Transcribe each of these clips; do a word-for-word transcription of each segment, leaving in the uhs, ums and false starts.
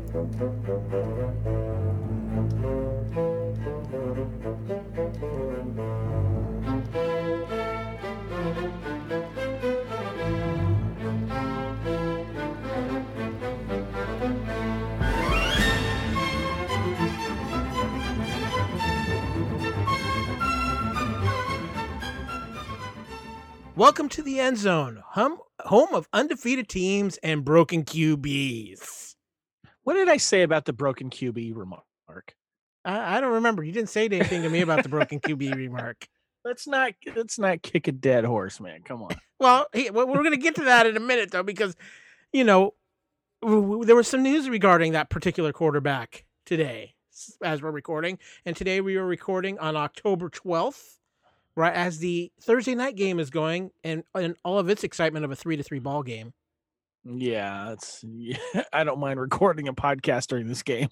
Welcome to the End Zone, hum, home of undefeated teams and broken Q Bs. What did I say about the broken Q B remark? I, I don't remember. You didn't say anything to me about the broken Q B remark. Let's not let's not kick a dead horse, man. Come on. Well, he, well we're going to get to that in a minute, though, because, you know, w- w- there was some news regarding that particular quarterback today as we're recording. And today we are recording on October twelfth. Right as the Thursday night game is going, and, and all of its excitement of a three to three ball game. Yeah, it's. Yeah, I don't mind recording a podcast during this game.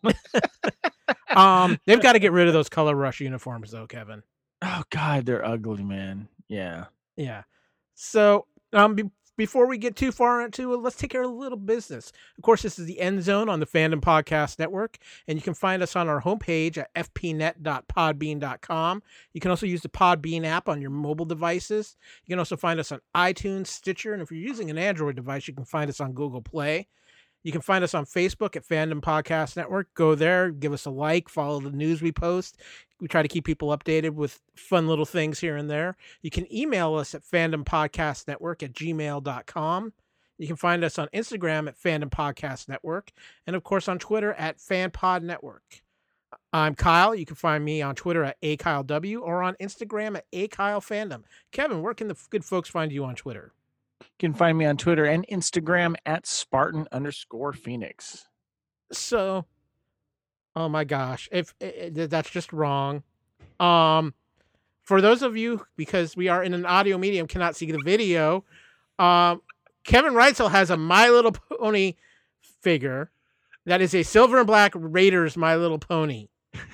um, they've got to get rid of those color rush uniforms, though, Kevin. Oh God, they're ugly, man. Yeah, yeah. So, um, be- before we get too far into it, let's take care of a little business. Of course, this is the End Zone on the Fandom Podcast Network, and you can find us on our homepage at f p net dot podbean dot com. You can also use the Podbean app on your mobile devices. You can also find us on iTunes, Stitcher, and if you're using an Android device, you can find us on Google Play. You can find us on Facebook at Fandom Podcast Network. Go there, give us a like, follow the news we post. We try to keep people updated with fun little things here and there. You can email us at fandompodcastnetwork at gmail dot com. You can find us on Instagram at Fandom Podcast Network. And, of course, on Twitter at FanPod Network. I'm Kyle. You can find me on Twitter at A Kyle W or on Instagram at A Kyle Fandom. Kevin, where can the good folks find you on Twitter? You can find me on Twitter and Instagram at Spartan underscore Phoenix. So, oh my gosh, if, if that's just wrong. Um, for those of you, because we are in an audio medium, cannot see the video. Um, Kevin Reitzel has a My Little Pony figure that is a silver and black Raiders My Little Pony.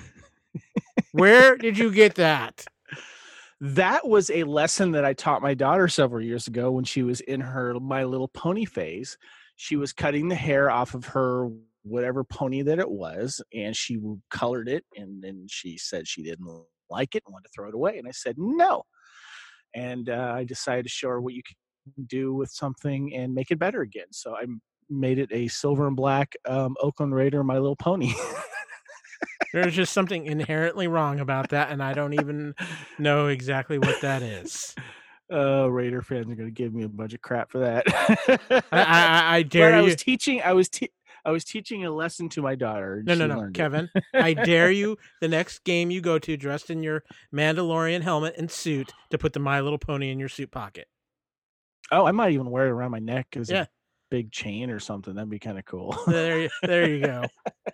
Where did you get that? That was a lesson that I taught my daughter several years ago when she was in her My Little Pony phase. She was cutting the hair off of her whatever pony that it was, and she colored it, and then she said she didn't like it and wanted to throw it away. And I said, no. And uh, I decided to show her what you can do with something and make it better again. So I made it a silver and black um, Oakland Raider My Little Pony. There's just something inherently wrong about that, and I don't even know exactly what that is. Uh, Raider fans are going to give me a bunch of crap for that. I, I, I dare but you. I was teaching. I was te- I was teaching a lesson to my daughter. No, no, no, Kevin. I dare you. The next game you go to, dressed in your Mandalorian helmet and suit, to put the My Little Pony in your suit pocket. Oh, I might even wear it around my neck as yeah. a big chain or something. That'd be kind of cool. there, there you go.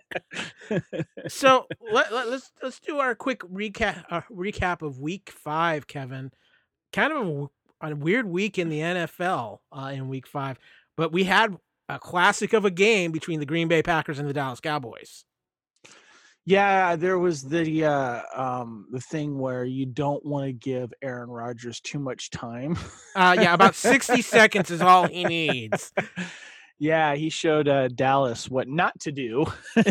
So let, let, let's let's do our quick recap uh, recap of Week Five, Kevin. Kind of a, a weird week in the N F L uh, in Week Five, but we had a classic of a game between the Green Bay Packers and the Dallas Cowboys. Yeah, there was the uh, um, the thing where you don't want to give Aaron Rodgers too much time. uh, yeah, about sixty seconds is all he needs. Yeah, he showed uh, Dallas what not to do.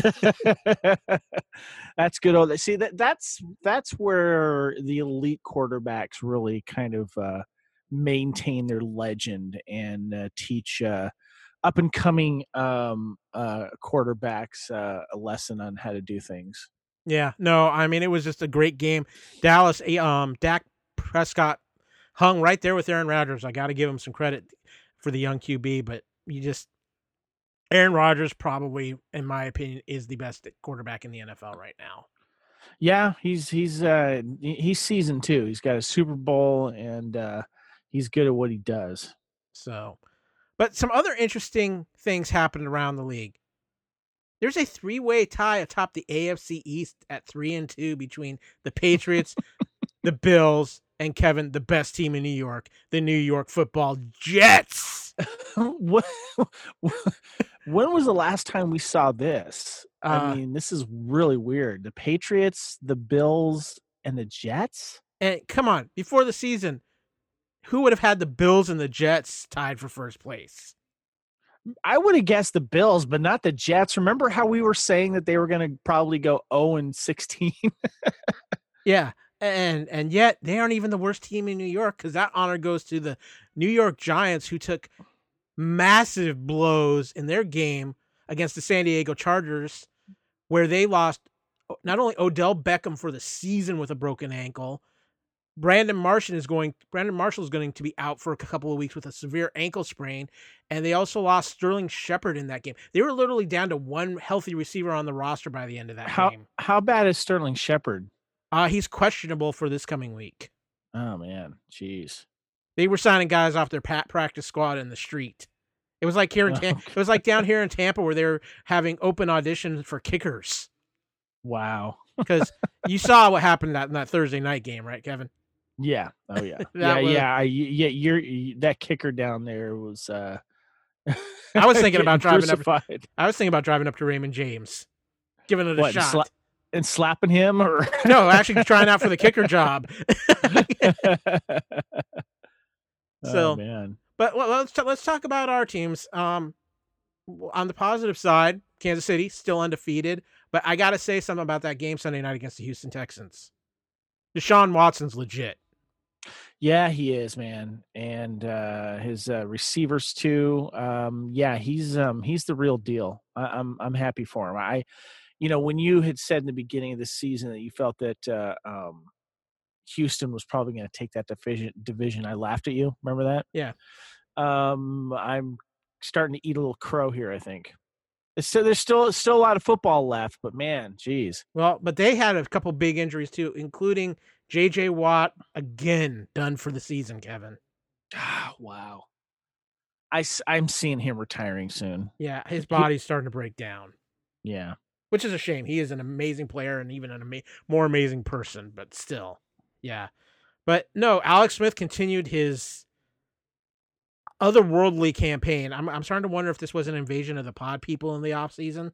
That's good. Old, see that that's that's where the elite quarterbacks really kind of uh, maintain their legend and uh, teach uh, up and coming um, uh, quarterbacks uh, a lesson on how to do things. Yeah, no, I mean it was just a great game. Dallas, um, Dak Prescott hung right there with Aaron Rodgers. I got to give him some credit for the young Q B, but you just. Aaron Rodgers probably, in my opinion, is the best quarterback in the N F L right now. Yeah, he's he's uh, he's seasoned too. He's got a Super Bowl, and uh, he's good at what he does. So, but some other interesting things happened around the league. There's a three-way tie atop the A F C East at three and two between the Patriots, the Bills, and Kevin, the best team in New York, the New York Football Jets. what? When was the last time we saw this? Uh, I mean, this is really weird. The Patriots, the Bills, and the Jets? And come on, before the season, who would have had the Bills and the Jets tied for first place? I would have guessed the Bills, but not the Jets. Remember how we were saying that they were going to probably go oh and sixteen? Yeah, and and yet they aren't even the worst team in New York, because that honor goes to the New York Giants, who took massive blows in their game against the San Diego Chargers, where they lost not only Odell Beckham for the season with a broken ankle. Brandon Marshall is going. Brandon Marshall is going to be out for a couple of weeks with a severe ankle sprain, and they also lost Sterling Shepard in that game. They were literally down to one healthy receiver on the roster by the end of that how, game. How bad is Sterling Shepard? Uh, he's questionable for this coming week. Oh man, jeez. They were signing guys off their pat practice squad in the street. It was like here in Tampa, it was like down here in Tampa where they're having open auditions for kickers. Wow. Because you saw what happened that in that Thursday night game, right, Kevin? Yeah. Oh yeah. yeah. was, yeah. I, yeah. You're you, that kicker down there was. uh I was thinking about driving crucified. up. I was thinking about driving up to Raymond James, giving it a what, shot, sla- and slapping him, or no, actually trying out for the kicker job. So, oh, man. But well, let's t- let's talk about our teams. Um, on the positive side, Kansas City still undefeated, but I got to say something about that game Sunday night against the Houston Texans. Deshaun Watson's legit. Yeah, he is, man, and uh, his uh, receivers too. Um, yeah, he's um, he's the real deal. I, I'm I'm happy for him. I, you know, when you had said in the beginning of the season that you felt that uh, um, Houston was probably going to take that division, division, I laughed at you. Remember that? Yeah. Um, I'm starting to eat a little crow here, I think. So there's still still a lot of football left, but man, geez. Well, but they had a couple big injuries too, including J J Watt again done for the season. Kevin. Oh, wow. I I'm seeing him retiring soon. Yeah, his body's he, starting to break down. Yeah, which is a shame. He is an amazing player and even an ama- more amazing person, but still, yeah. But no, Alex Smith continued his otherworldly campaign. I'm I'm starting to wonder if this was an invasion of the pod people in the offseason.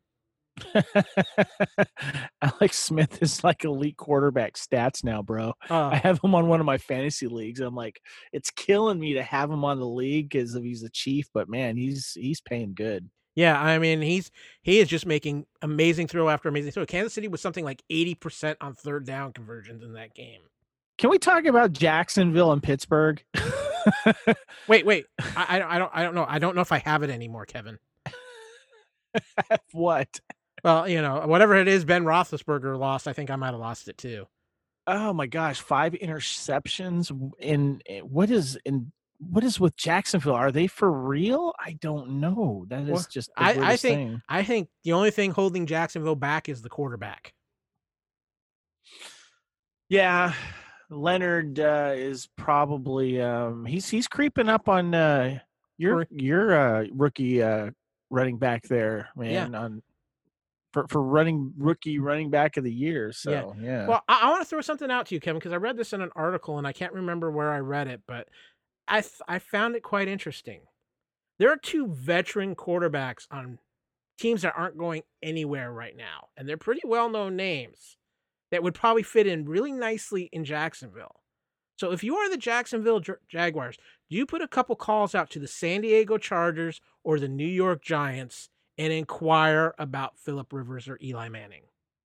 Alex Smith is like elite quarterback stats now, bro. Uh, I have him on one of my fantasy leagues. I'm like, it's killing me to have him on the league because he's a Chief, but man, he's he's paying good. Yeah, I mean, he's he is just making amazing throw after amazing throw. Kansas City was something like eighty percent on third down conversions in that game. Can we talk about Jacksonville and Pittsburgh? wait, wait. I, I don't I don't know. I don't know if I have it anymore, Kevin. What? Well, you know, whatever it is Ben Roethlisberger lost, I think I might have lost it too. Oh my gosh, five interceptions in, in what is in what is with Jacksonville? Are they for real? I don't know. That is well, just the I, I think thing. I think the only thing holding Jacksonville back is the quarterback. Yeah. Leonard uh, is probably um, he's he's creeping up on uh, your your uh, rookie uh, running back there, man. Yeah. On for, for running rookie running back of the year. So yeah. yeah. Well, I, I want to throw something out to you, Kevin, because I read this in an article and I can't remember where I read it, but I th- I found it quite interesting. There are two veteran quarterbacks on teams that aren't going anywhere right now, and they're pretty well known names that would probably fit in really nicely in Jacksonville. So if you are the Jacksonville J- Jaguars, do you put a couple calls out to the San Diego Chargers or the New York Giants and inquire about Phillip Rivers or Eli Manning?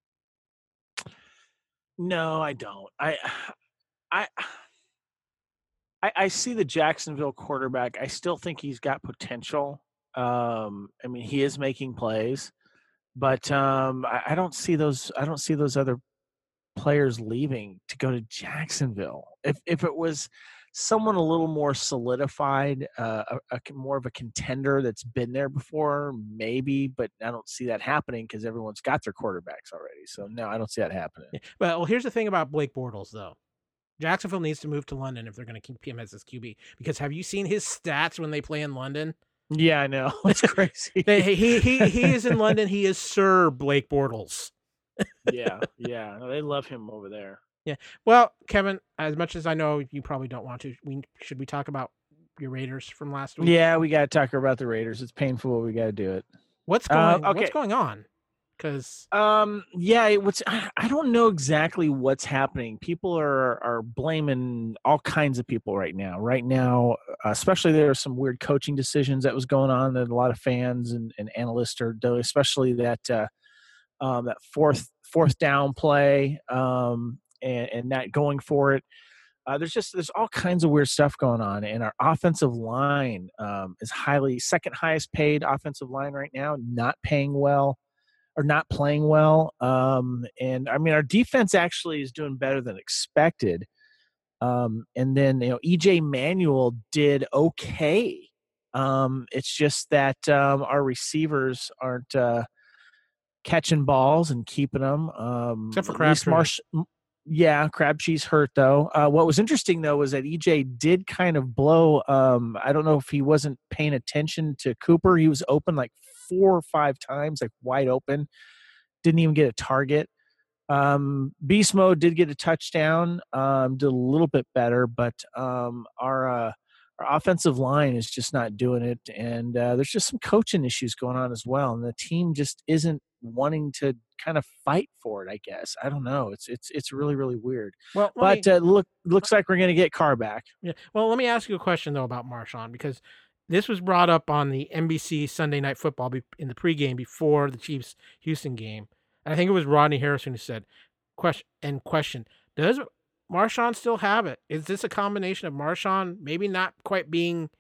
No, I don't. I, I, I, I see the Jacksonville quarterback. I still think he's got potential. Um, I mean, he is making plays, but um, I, I don't see those. I don't see those other players leaving to go to Jacksonville. If if it was someone a little more solidified, uh, a, a more of a contender that's been there before, maybe, but I don't see that happening because everyone's got their quarterbacks already. So no, I don't see that happening. Yeah. Well, here's the thing about Blake Bortles, though. Jacksonville needs to move to London if they're going to keep him as his Q B. Because have you seen his stats when they play in London? Yeah, I know. It's crazy. they, he he he is in London. He is Sir Blake Bortles. yeah, yeah. No, they love him over there. Yeah. Well, Kevin, as much as I know you probably don't want to, we should we talk about your Raiders from last week? Yeah, we got to talk about the Raiders. It's painful. We got to do it. What's going? Uh, okay. What's going on? Because Um, yeah, it, what's I, I don't know exactly what's happening. People are are blaming all kinds of people right now. Right now, uh, especially there are some weird coaching decisions that was going on that a lot of fans and, and analysts are doing, especially that uh, um, that fourth fourth down play um, and, and not going for it. Uh, there's just there's all kinds of weird stuff going on, and our offensive line um, is highly second highest paid offensive line right now, not paying well or not playing well. Um, and I mean, our defense actually is doing better than expected. Um, and then you know, E J Manuel did okay. Um, it's just that um, our receivers aren't uh, catching balls and keeping them. Um, except for at least Crabtree. Marsh. Yeah, Crabtree's hurt though. Uh, what was interesting though was that E J did kind of blow. Um, I don't know if he wasn't paying attention to Cooper. He was open like four or five times, like wide open. Didn't even get a target. Um, Beast Mode did get a touchdown. Um, did a little bit better, but um, our uh, our offensive line is just not doing it, and uh, there's just some coaching issues going on as well, and the team just isn't wanting to kind of fight for it. I guess I don't know. It's it's it's really really weird. Well, let But me uh, look, looks like we're going to get Carr back. yeah. Well, let me ask you a question though about Marshawn, because this was brought up on the N B C Sunday Night Football be- in the pregame before the Chiefs Houston game. And I think it was Rodney Harrison who said, "Question and question: Does Marshawn still have it? Is this a combination of Marshawn maybe not quite being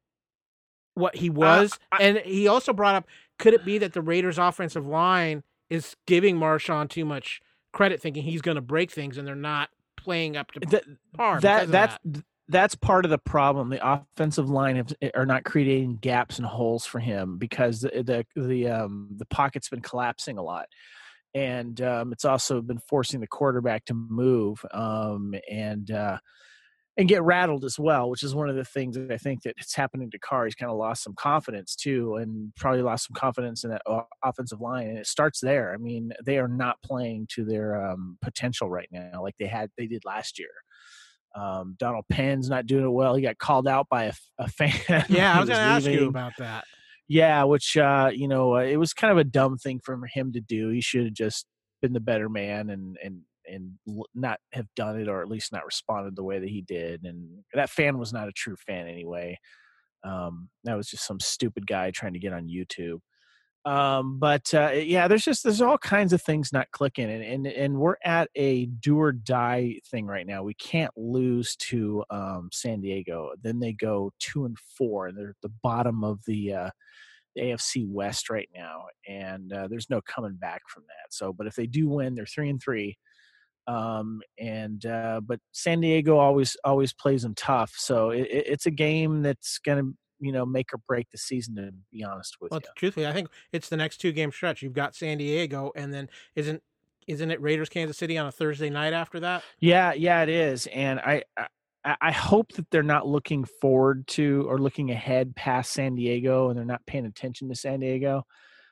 what he Uh, was?" I, And he also brought up, could it be that the Raiders' offensive line is giving Marshawn too much credit, thinking he's going to break things, and they're not playing up to that par because that of that's that? that's part of the problem. The offensive line have, are not creating gaps and holes for him because the the the um the pocket's been collapsing a lot, and um, it's also been forcing the quarterback to move um and uh and get rattled as well, which is one of the things that I think that it's happening to Carr. He's kind of lost some confidence too, and probably lost some confidence in that offensive line. And it starts there. I mean, they are not playing to their um, potential right now, like they had they did last year. Um, Donald Penn's not doing it well. He got called out by a, a fan when Yeah, I he was going was to ask you leaving. about that. Yeah, which uh, you know, uh, it was kind of a dumb thing for him to do. He should have just been the better man and and and not have done it, or at least not responded the way that he did. And that fan was not a true fan anyway. Um, that was just some stupid guy trying to get on YouTube. Um, but uh, yeah, there's just there's all kinds of things not clicking, and and and we're at a do or die thing right now. We can't lose to um, San Diego. Then they go two and four, and they're at the bottom of the uh, the A F C West right now, and uh, there's no coming back from that. So, but if they do win, they're three and three. Um, and uh, but San Diego always always plays them tough. So it, it's a game that's gonna you know make or break the season. To be honest with Well, you. truthfully, I think it's the next two game stretch. You've got San Diego, and then isn't isn't it Raiders Kansas City on a Thursday night after that? Yeah, yeah, it is, and I. I I hope that they're not looking forward to or looking ahead past San Diego, and they're not paying attention to San Diego.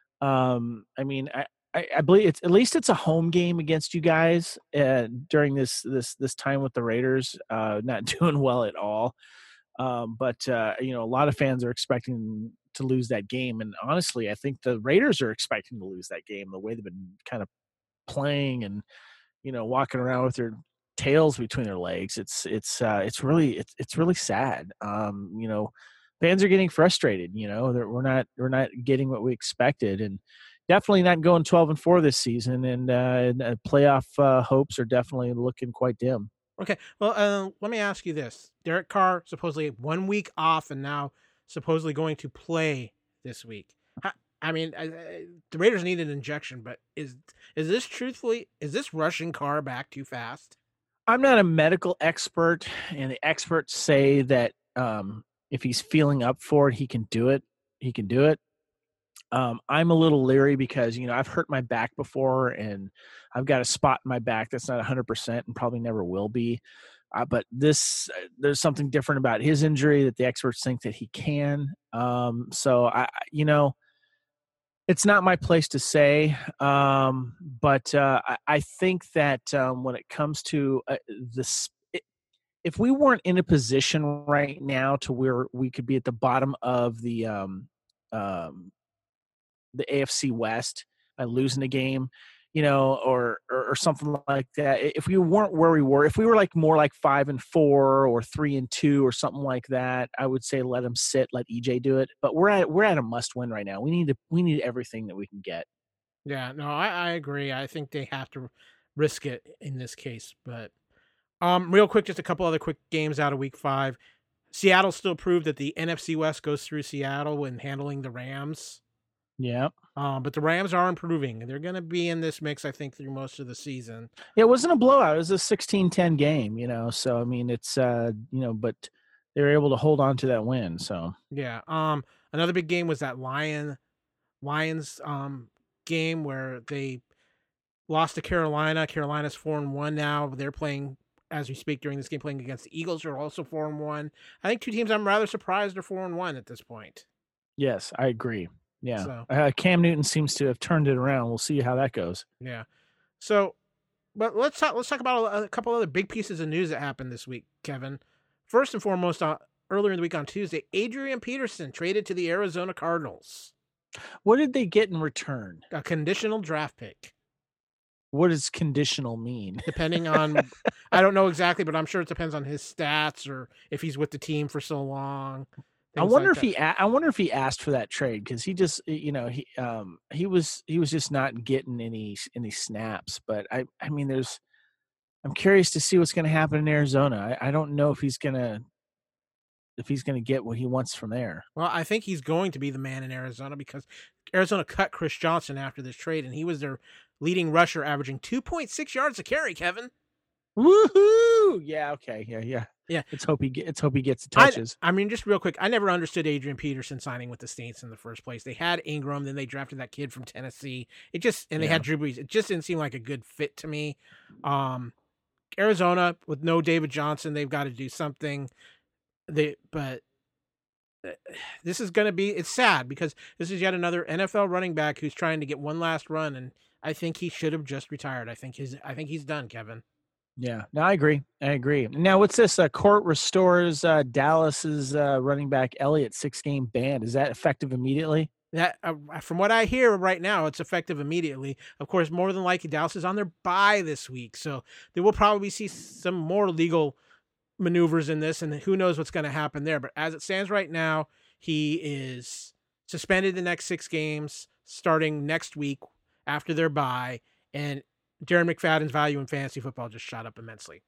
Um, I mean, I, I, I believe it's at least it's a home game against you guys uh, during this this this time with the Raiders uh, not doing well at all. Um, but uh, you know, a lot of fans are expecting to lose that game, and honestly, I think the Raiders are expecting to lose that game. The way they've been kind of playing and you know walking around with their tails between their legs, it's it's uh, it's really it's it's really sad. Um, you know, fans are getting frustrated. You know, They're, we're not we're not getting what we expected, and definitely not going twelve and four this season. And, uh, and uh, playoff uh, hopes are definitely looking quite dim. Okay, well, uh, let me ask you this: Derek Carr supposedly one week off, and now supposedly going to play this week. I, I mean, I, I, the Raiders need an injection, but is is this truthfully is this rushing Carr back too fast? I'm not a medical expert, and the experts say that um, if he's feeling up for it, he can do it. He can do it. Um, I'm a little leery because, you know, I've hurt my back before, and I've got a spot in my back that's not one hundred percent and probably never will be. Uh, but this, uh, there's something different about his injury that the experts think that he can. Um, so, I, you know, it's not my place to say, um, but uh, I, I think that um, when it comes to uh, this, it, if we weren't in a position right now to where we could be at the bottom of the um, um, the A F C West, by losing a game, you know, or, or or something like that. If we weren't where we were, if we were like more like five and four or three and two or something like that, I would say let him sit, let E J do it. But we're at we're at a must win right now. We need to we need everything that we can get. Yeah, no, I, I agree. I think they have to risk it in this case. But um, real quick, just a couple other quick games out of Week Five. Seattle still proved that the N F C West goes through Seattle when handling the Rams. Yeah. Um, but the Rams are improving. They're going to be in this mix, I think, through most of the season. It wasn't a blowout. It was a sixteen ten game, you know. So I mean, it's uh, you know, but they were able to hold on to that win. So yeah. Um, another big game was that Lion Lions um game where they lost to Carolina. Carolina's four and one now. They're playing as we speak during this game, playing against the Eagles, who are also four and one. I think two teams I'm rather surprised are four and one at this point. Yes, I agree. Yeah, so, uh, Cam Newton seems to have turned it around. We'll see how that goes. Yeah. So, but let's talk. Let's talk about a, a couple other big pieces of news that happened this week, Kevin. First and foremost, uh, earlier in the week on Tuesday, Adrian Peterson traded to the Arizona Cardinals. What did they get in return? A conditional draft pick. What does conditional mean? Depending on, I don't know exactly, but I'm sure it depends on his stats or if he's with the team for so long. I wonder like if he, I wonder if he asked for that trade because he just, you know, he, um, he was, he was just not getting any, any snaps. But I, I mean, there's, I'm curious to see what's going to happen in Arizona. I, I don't know if he's gonna, if he's gonna get what he wants from there. Well, I think he's going to be the man in Arizona because Arizona cut Chris Johnson after this trade, and he was their leading rusher, averaging two point six yards a carry. Kevin, woohoo! Yeah, okay, yeah, yeah, yeah. Let's hope he get, let's hope he gets the touches. I, I mean, just real quick, I never understood Adrian Peterson signing with the Saints in the first place. They had Ingram, then they drafted that kid from Tennessee. It just and they yeah. had Drew Brees. It just didn't seem like a good fit to me. Um, Arizona with no David Johnson, they've got to do something. They but. This is going to be, it's sad because this is yet another N F L running back who's trying to get one last run. And I think he should have just retired. I think he's, I think he's done, Kevin. Yeah, no, I agree. I agree. Now, what's this? Uh, court restores uh, Dallas's uh, running back Elliott six game ban. Is that effective immediately? That, uh, from what I hear right now, it's effective immediately. Of course, more than likely, Dallas is on their bye this week. So they will probably see some more legal maneuvers in this, and who knows what's going to happen there. But as it stands right now, he is suspended the next six games starting next week after their bye, and Darren McFadden's value in fantasy football just shot up immensely.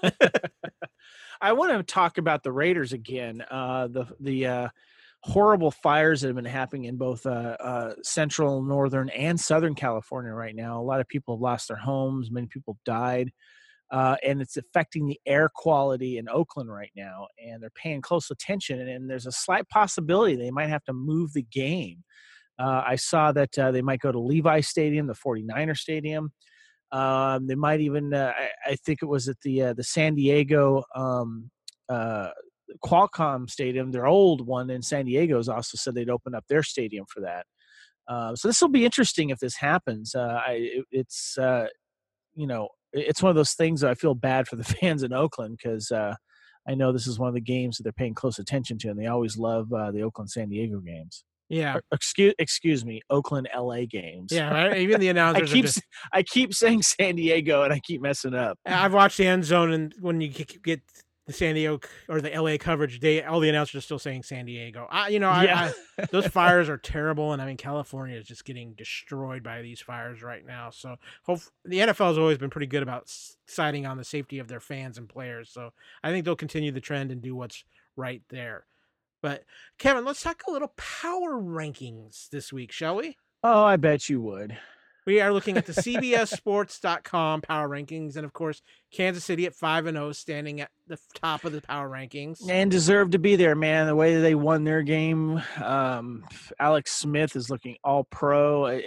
I want to talk about the Raiders again. Uh, the the uh, horrible fires that have been happening in both uh, uh, central, northern, and southern California right now. A lot of people have lost their homes. Many people died. Uh, and it's affecting the air quality in Oakland right now, and they're paying close attention, and, and there's a slight possibility they might have to move the game. Uh, I saw that uh, they might go to Levi Stadium, the forty-niner Stadium. Um, they might even, uh, I, I think it was at the uh, the San Diego um, uh, Qualcomm Stadium, their old one in San Diego, has also said they'd open up their stadium for that. Uh, so this will be interesting if this happens. Uh, I, it, it's, uh, you know, it's one of those things that I feel bad for the fans in Oakland because uh, I know this is one of the games that they're paying close attention to, and they always love uh, the Oakland San Diego games. Yeah. Or, excuse excuse me, Oakland L A games. Yeah, right? Even the announcers. I keep just... I keep saying San Diego, and I keep messing up. I've watched the End Zone, and when you get the San Diego or the L A coverage, they all the announcers are still saying San Diego. I, you know, I, yeah. I, those fires are terrible, and I mean California is just getting destroyed by these fires right now. So, hope the N F L has always been pretty good about siding on the safety of their fans and players. So, I think they'll continue the trend and do what's right there. But Kevin, let's talk a little power rankings this week, shall we? Oh, I bet you would. We are looking at the C B S Sports dot com power rankings, and of course, Kansas City at five and zero, standing at the top of the power rankings, and deserve to be there, man. The way they won their game, um, Alex Smith is looking all pro. I,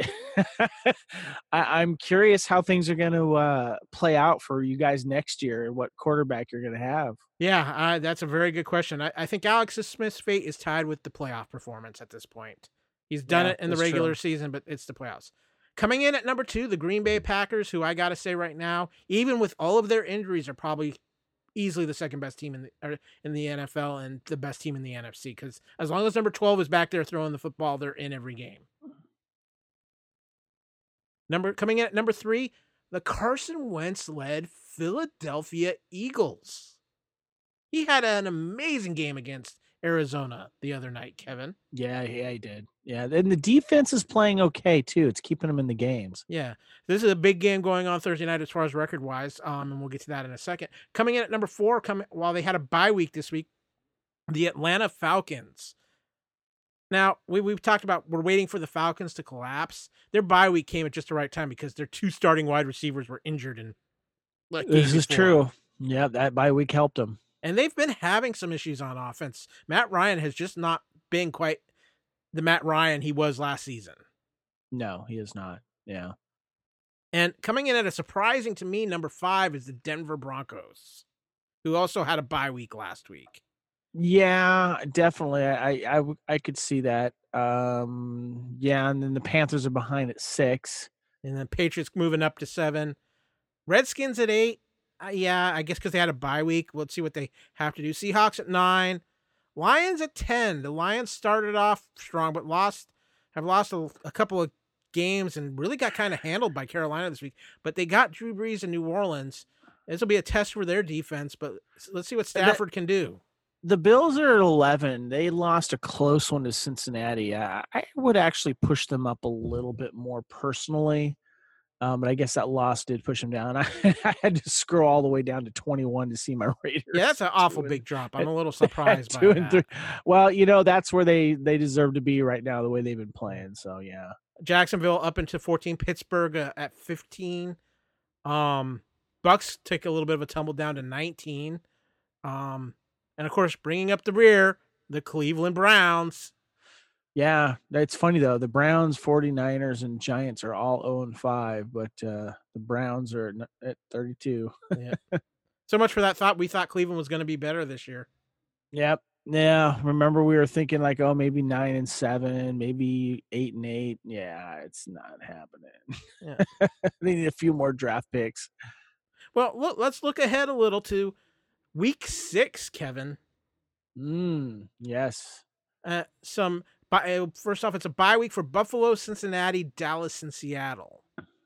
I'm curious how things are going to uh, play out for you guys next year, and what quarterback you're going to have. Yeah, uh, that's a very good question. I, I think Alex Smith's fate is tied with the playoff performance at this point. He's done yeah, it in the regular true. season, but it's the playoffs. Coming in at number two, the Green Bay Packers, who I got to say right now, even with all of their injuries, are probably easily the second best team in the, or in the N F L and the best team in the N F C. Because as long as number twelve is back there throwing the football, they're in every game. Number coming in at number three, the Carson Wentz-led Philadelphia Eagles. He had an amazing game against Arizona the other night, Kevin. Yeah, yeah, he did. Yeah, and the defense is playing okay too. It's keeping them in the games. Yeah, this is a big game going on Thursday night as far as record-wise, um, and we'll get to that in a second. Coming in at number four, coming while they had a bye week this week, the Atlanta Falcons. Now, we, we've talked about we're waiting for the Falcons to collapse. Their bye week came at just the right time because their two starting wide receivers were injured. And like this is true. Yeah, that bye week helped them. And they've been having some issues on offense. Matt Ryan has just not been quite the Matt Ryan he was last season. No, he is not. Yeah. And coming in at a surprising to me, number five is the Denver Broncos, who also had a bye week last week. Yeah, definitely. I, I, I could see that. Um, yeah, and then the Panthers are behind at six. And then Patriots moving up to seven. Redskins at eight. Uh, yeah, I guess because they had a bye week. Let's see what they have to do. Seahawks at nine. Lions at ten. The Lions started off strong, but lost have lost a, a couple of games and really got kind of handled by Carolina this week. But they got Drew Brees in New Orleans. This will be a test for their defense, but let's see what Stafford that, can do. The Bills are at eleven. They lost a close one to Cincinnati. I, I would actually push them up a little bit more personally. Um, but I guess that loss did push them down. I, I had to scroll all the way down to twenty-one to see my Raiders. Yeah, that's an awful big drop. I'm a little surprised by two that. And three. Well, you know, that's where they, they deserve to be right now, the way they've been playing. So, yeah. Jacksonville up into fourteen. Pittsburgh uh, at fifteen. Um, Bucks take a little bit of a tumble down to nineteen. Um, and, of course, bringing up the rear, the Cleveland Browns. Yeah, it's funny, though. The Browns, 49ers, and Giants are all oh and five, but uh, the Browns are at thirty-two. Yeah. So much for that thought. We thought Cleveland was going to be better this year. Yep. Yeah. Remember, we were thinking like, oh, maybe nine and seven, maybe eight and eight. Yeah, it's not happening. Yeah. They need a few more draft picks. Well, look, let's look ahead a little to week six, Kevin. Mm, yes. Uh, some first off, it's a bye week for Buffalo, Cincinnati, Dallas, and Seattle.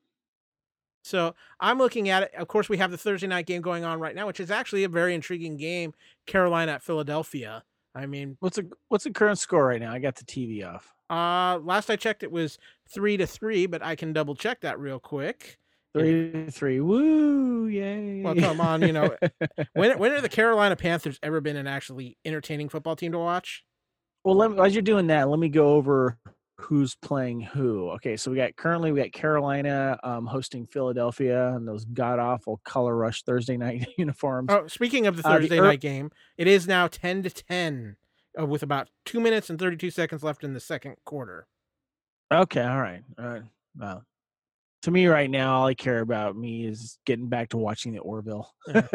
So I'm looking at it. Of course, we have the Thursday night game going on right now, which is actually a very intriguing game. Carolina at Philadelphia. I mean, what's a what's the current score right now? I got the T V off. Uh, last I checked, it was three to three, but I can double check that real quick. Three to three. Woo! Yay! Well, come on, you know, when when are the Carolina Panthers ever been an actually entertaining football team to watch? Well, let me, as you're doing that, let me go over who's playing who. Okay, so we got currently we got Carolina um, hosting Philadelphia and those god awful color rush Thursday night uniforms. Oh, speaking of the Thursday uh, the, night game, it is now ten to ten uh, with about two minutes and thirty-two seconds left in the second quarter. Okay, all right, all right. Wow. To me right now, all I care about me is getting back to watching the Orville. Yeah.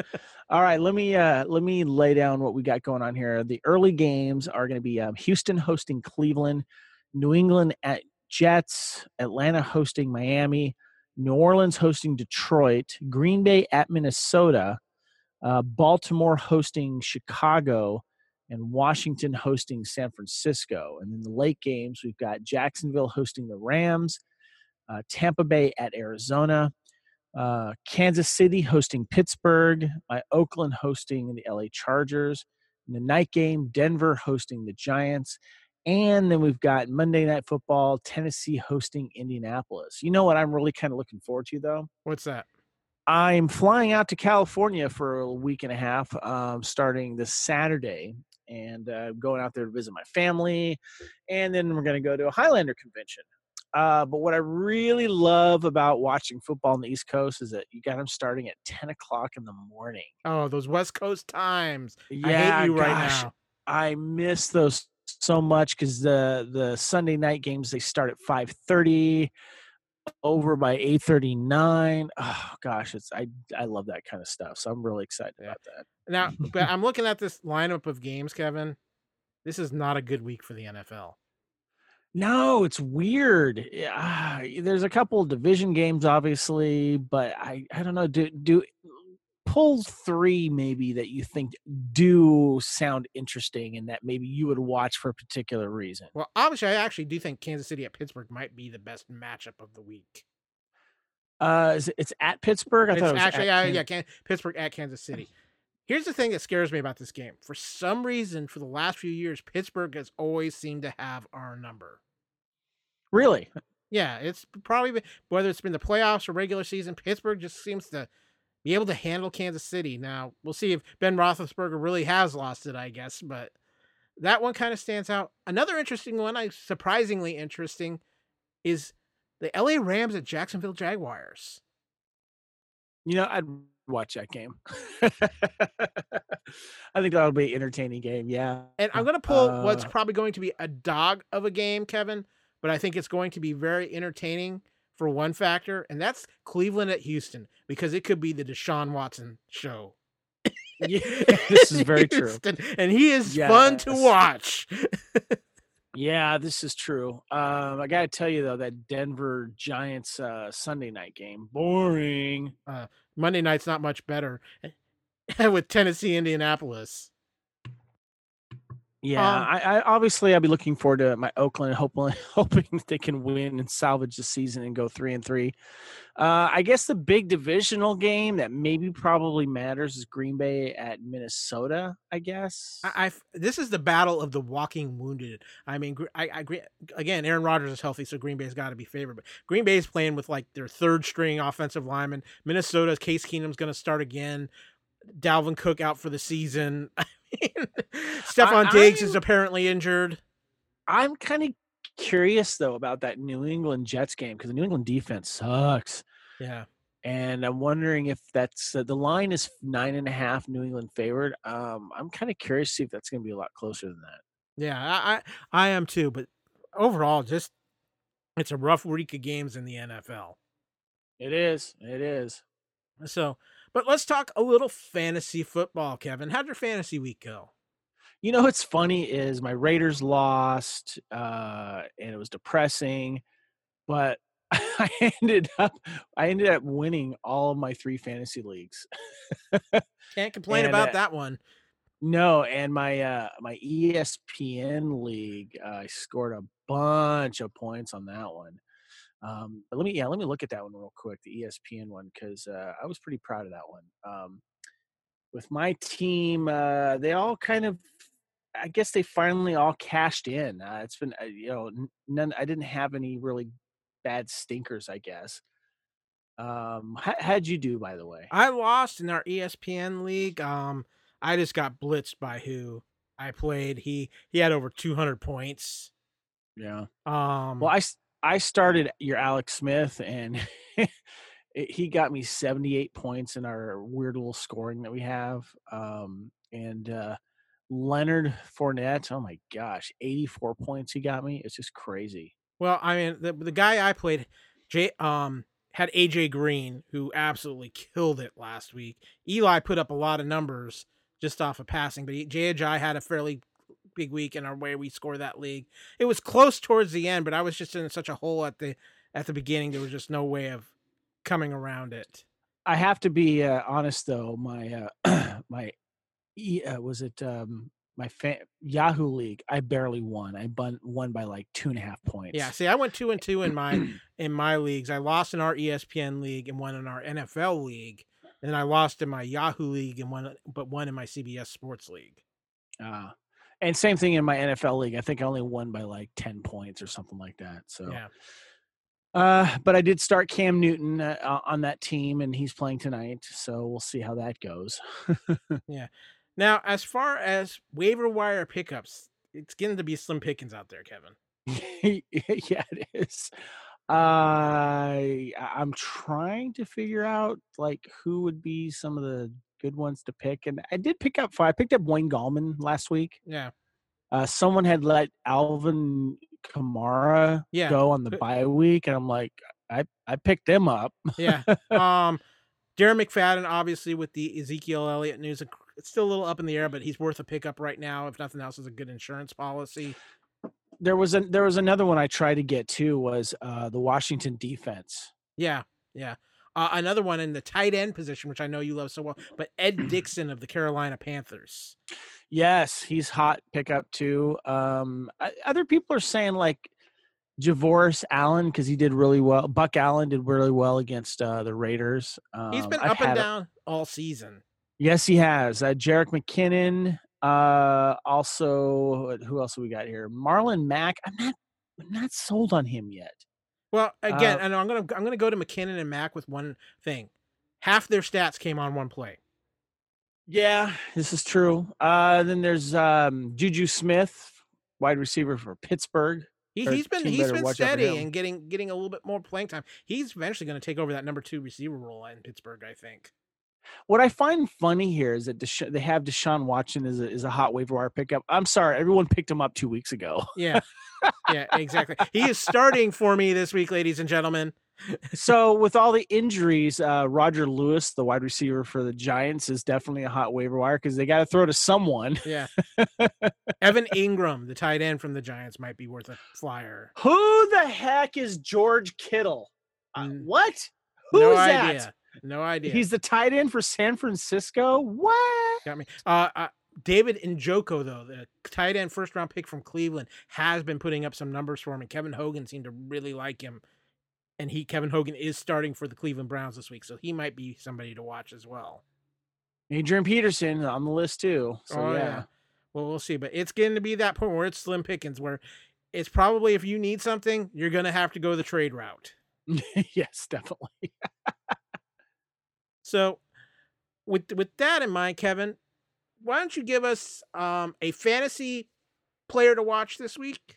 All right, let me uh, let me lay down what we got going on here. The early games are going to be um, Houston hosting Cleveland, New England at Jets, Atlanta hosting Miami, New Orleans hosting Detroit, Green Bay at Minnesota, uh, Baltimore hosting Chicago, and Washington hosting San Francisco. And in the late games, we've got Jacksonville hosting the Rams, Uh, Tampa Bay at Arizona, uh, Kansas City hosting Pittsburgh, by Oakland hosting the L A Chargers. In the night game, Denver hosting the Giants. And then we've got Monday Night Football, Tennessee hosting Indianapolis. You know what I'm really kind of looking forward to, though? What's that? I'm flying out to California for a week and a half, um, starting this Saturday, and uh, going out there to visit my family. And then we're going to go to a Highlander convention. Uh, but what I really love about watching football on the East Coast is that you got them starting at ten o'clock in the morning. Oh, those West Coast times. Yeah, I hate you right gosh, now. I miss those so much because the, the Sunday night games, they start at five thirty, over by eight thirty-nine. Oh, gosh, it's I, I love that kind of stuff. So I'm really excited yeah. about that. Now, but I'm looking at this lineup of games, Kevin. This is not a good week for the N F L. No, it's weird. Yeah, there's a couple of division games, obviously, but I, I don't know. Do do pull three maybe that you think do sound interesting and that maybe you would watch for a particular reason. Well, obviously, I actually do think Kansas City at Pittsburgh might be the best matchup of the week. Uh, is it, it's at Pittsburgh. I It's thought it was actually at uh, Kansas. yeah, Can- Pittsburgh at Kansas City. Here's the thing that scares me about this game. For some reason, for the last few years, Pittsburgh has always seemed to have our number. Really? Yeah, it's probably been, whether it's been the playoffs or regular season, Pittsburgh just seems to be able to handle Kansas City. Now, we'll see if Ben Roethlisberger really has lost it, I guess, but that one kind of stands out. Another interesting one, I surprisingly interesting, is the L A Rams at Jacksonville Jaguars. You know, I'd watch that game. I think that'll be an entertaining game. Yeah. And I'm going to pull Uh, what's probably going to be a dog of a game, Kevin, but I think it's going to be very entertaining for one factor, and that's Cleveland at Houston, because it could be the Deshaun Watson show. yeah, this is very true. Houston, and he is Yes. fun to watch. Yeah, this is true. Um, I got to tell you, though, that Denver Giants uh, Sunday night game, boring. Uh, Monday night's not much better with Tennessee, Indianapolis. Yeah, Um, I, I obviously I'll be looking forward to my Oakland, hoping hoping that they can win and salvage the season and go three and three. Uh, I guess the big divisional game that maybe probably matters is Green Bay at Minnesota. I guess. I, I this is the battle of the walking wounded. I mean, Gr- I, I agree. Again, Aaron Rodgers is healthy, so Green Bay's got to be favored. But Green Bay's playing with like their third string offensive lineman. Minnesota's Case Keenum's going to start again. Dalvin Cook out for the season. I mean, Stephon I- Diggs I'm- is apparently injured. I'm kind of curious though about that New England Jets game because the New England defense sucks, Yeah. and I'm wondering if that's uh, the line is nine and a half New England favored. Um, I'm kind of curious to see if that's going to be a lot closer than that. Yeah, I, I I am too, but overall, just it's a rough week of games in the N F L. It is. It is. So, but let's talk a little fantasy football, Kevin. How'd your fantasy week go? You know what's funny is my Raiders lost, uh, and it was depressing, but I ended up I ended up winning all of my three fantasy leagues. Can't complain And, about uh, that one. No, and my uh, my E S P N league, uh, I scored a bunch of points on that one. Um, but let me yeah, let me look at that one real quick, the E S P N one, because uh, I was pretty proud of that one. Um, with my team, uh, they all kind of, I guess they finally all cashed in. Uh, it's been, uh, you know, n- none. I didn't have any really bad stinkers, I guess. Um, how, how'd you do, by the way? I lost in our E S P N league. Um, I just got blitzed by who I played. He he had over two hundred points. Yeah. Um, Well, I, s- I started your Alex Smith, and it- he got me seventy-eight points in our weird little scoring that we have. Um, and uh, Leonard Fournette, oh my gosh, eighty-four points he got me. It's just crazy. well, I mean, the the guy I played, J um, had A J Green, who absolutely killed it last week. Eli put up a lot of numbers just off of passing, but J J had a fairly big week in our way we scored that league. It was close towards the end, but I was just in such a hole at the at the beginning. There was just no way of coming around it. I have to be uh, honest though. My uh, my E- uh, was it um, my fa- Yahoo League? I barely won. I bun- won by like two and a half points. Yeah, see, I went two and two in my in my leagues. I lost in our E S P N league and won in our N F L league. And I lost in my Yahoo league and one, but one in my C B S Sports league. Uh, and same thing in my N F L league. I think I only won by like ten points or something like that. So, Yeah. uh, but I did start Cam Newton uh, on that team, and he's playing tonight. So we'll see how that goes. Now, as far as waiver wire pickups, it's getting to be slim pickings out there, Kevin. Yeah, it is. I I'm trying to figure out like who would be some of the good ones to pick, and I did pick up. I picked up Wayne Gallman last week. Yeah. Uh, someone had let Alvin Kamara Yeah. go on the bye week, and I'm like, I I picked him up. Yeah. um, Darren McFadden, obviously, with the Ezekiel Elliott news, it's still a little up in the air, but he's worth a pickup right now. If nothing else, is a good insurance policy. There was a there was another one I tried to get too was uh, the Washington defense. Yeah. Yeah. Uh, another one in the tight end position, which I know you love so well, but Ed Dixon of the Carolina Panthers. Yes, he's hot pickup too. Um, I- other people are saying like Javoris Allen, because he did really well. Buck Allen did really well against uh, the Raiders. He's Um, been I've up and had a, down all season. yes, he has. Uh, Jarek McKinnon. Uh, also, who else we got here? Marlon Mack. I'm not, I'm not sold on him yet. Well, again, Uh, and I'm gonna I'm gonna go to McKinnon and Mack with one thing. Half their stats came on one play. Yeah, this is true. Uh, then there's um, Juju Smith, wide receiver for Pittsburgh. He Or he's been team he's better been watch out for steady him. and getting getting a little bit more playing time. He's eventually going to take over that number two receiver role in Pittsburgh, I think. What I find funny here is that Desha- they have Deshaun Watson as a, is a hot waiver wire pickup. I'm sorry, everyone picked him up two weeks ago. Yeah, yeah, exactly. He is starting for me this week, ladies and gentlemen. So with all the injuries, uh, Roger Lewis, the wide receiver for the Giants, is definitely a hot waiver wire because they got to throw to someone. Yeah. Evan Ingram, the tight end from the Giants, might be worth a flyer. Who the heck is George Kittle? Uh, Mm. what? Who no is idea. that? No idea. He's the tight end for San Francisco. What? Got me. Uh, uh, David Njoku, though, the tight end first round pick from Cleveland, has been putting up some numbers for him, and Kevin Hogan seemed to really like him. And he, Kevin Hogan, is starting for the Cleveland Browns this week, so he might be somebody to watch as well. Adrian Peterson on the list too. So oh, yeah. yeah. Well, we'll see. But it's going to be that point where it's slim pickings, where it's probably if you need something, you're going to have to go the trade route. Yes, definitely. So with with that in mind, Kevin, why don't you give us um, a fantasy player to watch this week?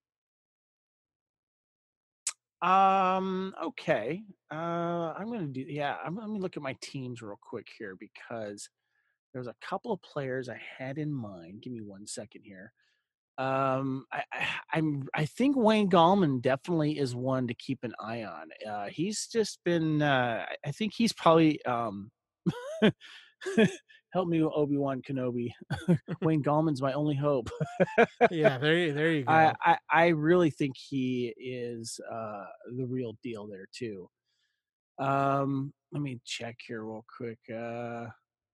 Um. Okay. Uh. I'm gonna do. Yeah. I'm. Let me look at my teams real quick here because there's a couple of players I had in mind. Give me one second here. Um. I. I I'm. I think Wayne Gallman definitely is one to keep an eye on. Uh. He's just been. Uh. I I think he's probably. Um. Help me, Obi-Wan Kenobi. Wayne Gallman's my only hope. Yeah, there you, there you go. I, I, I really think he is uh, the real deal there too. Um, let me check here real quick. Uh,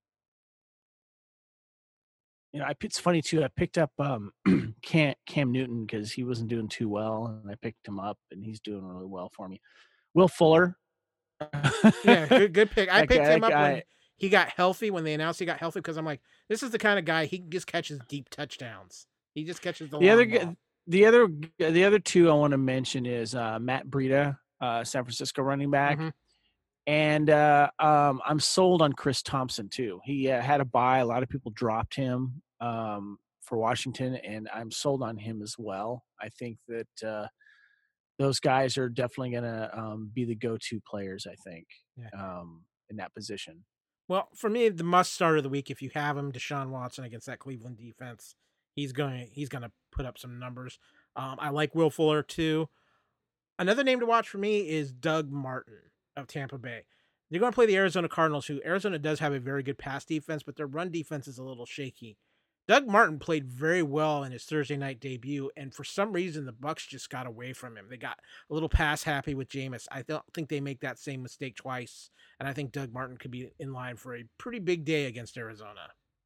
you know, I, it's funny too. I picked up um, Cam, Cam Newton because he wasn't doing too well, and I picked him up, and he's doing really well for me. Will Fuller. Yeah, good good pick. I That picked guy- him up that when guy- he got healthy, when they announced he got healthy, because I'm like, this is the kind of guy, he just catches deep touchdowns. He just catches the, The long other, ball. g- the other, the other two I want to mention is uh, Matt Breida, uh, San Francisco running back, Mhm. and uh, um, I'm sold on Chris Thompson too. He uh, had a bye. A lot of people dropped him um, for Washington, and I'm sold on him as well. I think that uh, those guys are definitely going to um, be the go-to players. I think Yeah. um, in that position. Well, for me, the must start of the week, if you have him, Deshaun Watson against that Cleveland defense, he's going he's going to put up some numbers. Um, I like Will Fuller too. Another name to watch for me is Doug Martin of Tampa Bay. They're going to play the Arizona Cardinals, who Arizona does have a very good pass defense, but their run defense is a little shaky. Doug Martin played very well in his Thursday night debut, and for some reason, the Bucs just got away from him. They got a little pass happy with Jameis. I don't think they make that same mistake twice, and I think Doug Martin could be in line for a pretty big day against Arizona.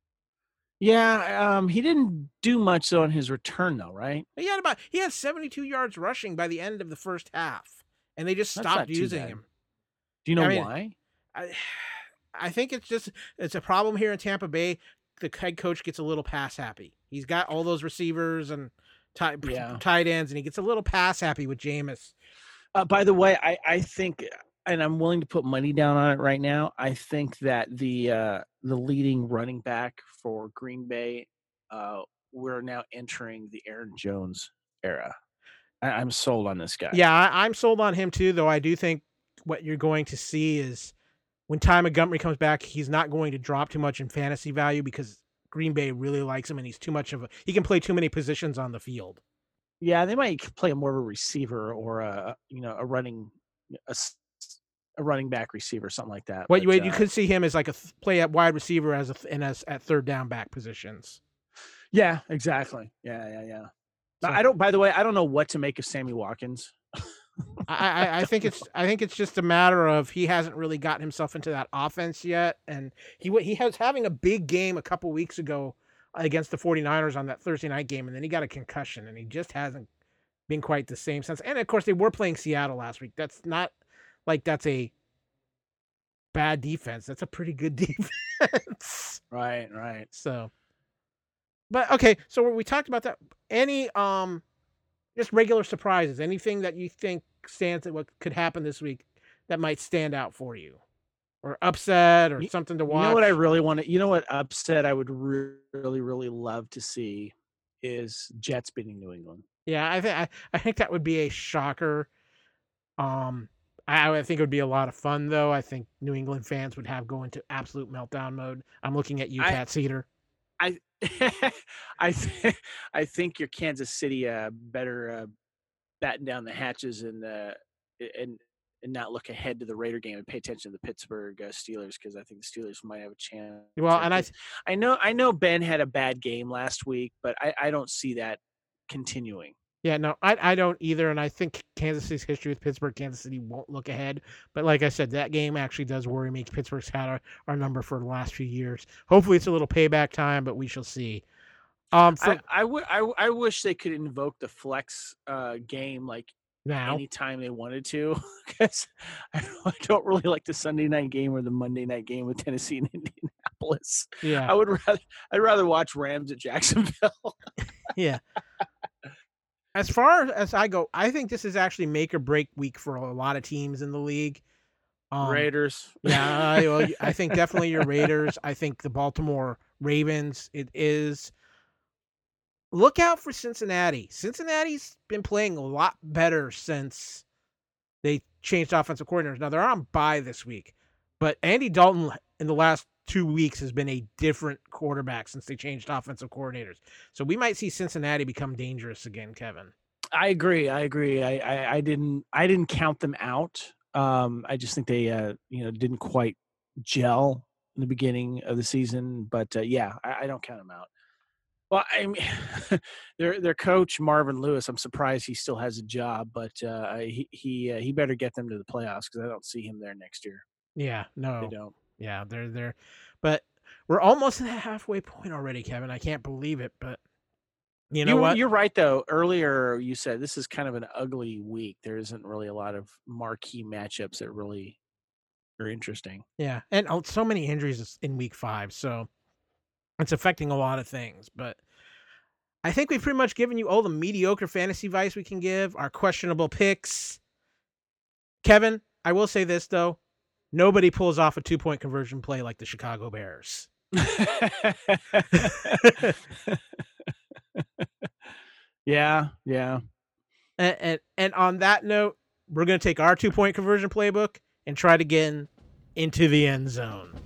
Yeah, um, he didn't do much on his return though, right? He had about he had seventy-two yards rushing by the end of the first half, and they just That's stopped not too using bad. him. Do you know I mean, why? I, I think it's just it's a problem here in Tampa Bay. The head coach gets a little pass happy. He's got all those receivers and tight, Yeah. tight ends, and he gets a little pass happy with Jameis. Uh, by the way, I, I think, and I'm willing to put money down on it right now. I think that the uh, the leading running back for Green Bay, uh, we're now entering the Aaron Jones era. I, I'm sold on this guy. Yeah, I, I'm sold on him too, though I do think what you're going to see is when Ty Montgomery comes back, he's not going to drop too much in fantasy value because Green Bay really likes him and he's too much of a he can play too many positions on the field. Yeah, they might play more of a receiver or a you know a running a, s- a running back receiver, something like that. What But, you you uh, could see him as like a th- play at wide receiver as a th- and as at third down back positions. yeah, exactly. Yeah, yeah, yeah. But So- I don't. By the way, I don't know what to make of Sammy Watkins. I, I, I think it's I think it's just a matter of he hasn't really gotten himself into that offense yet, and he wa- he was having a big game a couple weeks ago against the 49ers on that Thursday night game, and then he got a concussion, and he just hasn't been quite the same since. And of course, they were playing Seattle last week. That's not like that's a bad defense. That's a pretty good defense. Right, right. So, but okay. So we talked about that. Any um, just regular surprises? Anything that you think stands that what could happen this week that might stand out for you, or upset, or You, something to you watch? know what I really want to. You know what upset I would re- really, really love to see is Jets beating New England. Yeah, I think I, I think that would be a shocker. Um, I, I think it would be a lot of fun, though. I think New England fans would have go into absolute meltdown mode. I'm looking at you, I- Cat Cedar. I, I, th- I think your Kansas City uh, better uh, batten down the hatches and uh, and and not look ahead to the Raider game and pay attention to the Pittsburgh uh, Steelers, because I think the Steelers might have a chance. Well, and I, I know I know Ben had a bad game last week, but I, I don't see that continuing. yeah, no, I I don't either, and I think Kansas City's history with Pittsburgh, Kansas City won't look ahead. But like I said, that game actually does worry me. Pittsburgh's had our, our number for the last few years. Hopefully, it's a little payback time, but we shall see. Um, for, I, I, w- I, w- I wish they could invoke the flex uh, game like now, anytime they wanted to, because I, don't- I don't really like the Sunday night game or the Monday night game with Tennessee and Indianapolis. yeah, I would rather I'd rather watch Rams at Jacksonville. yeah. As far as I go, I think this is actually make or break week for a lot of teams in the league. Um, Raiders. Yeah, I, well, I think definitely your Raiders. I think the Baltimore Ravens. It is. Look out for Cincinnati. Cincinnati's been playing a lot better since they changed offensive coordinators. Now they're on bye this week, but Andy Dalton in the last two weeks has been a different quarterback since they changed offensive coordinators. So we might see Cincinnati become dangerous again, Kevin. I agree. I agree. I, I, I didn't I didn't count them out. Um, I just think they uh, you know didn't quite gel in the beginning of the season. But uh, yeah, I, I don't count them out. Well, I mean, their their coach Marvin Lewis. I'm surprised he still has a job, but uh, he he uh, he better get them to the playoffs, because I don't see him there next year. Yeah, no, They don't. Yeah, they're there, but we're almost at the halfway point already, Kevin. I can't believe it, but you know you, what? You're right, though. Earlier, you said this is kind of an ugly week. There isn't really a lot of marquee matchups that really are interesting. Yeah, and oh, so many injuries in week five, so it's affecting a lot of things. But I think we've pretty much given you all the mediocre fantasy advice we can give, our questionable picks. Kevin, I will say this, though. Nobody pulls off a two-point conversion play like the Chicago Bears. yeah, yeah. And, and and on that note, we're going to take our two-point conversion playbook and try to get in, into the end zone.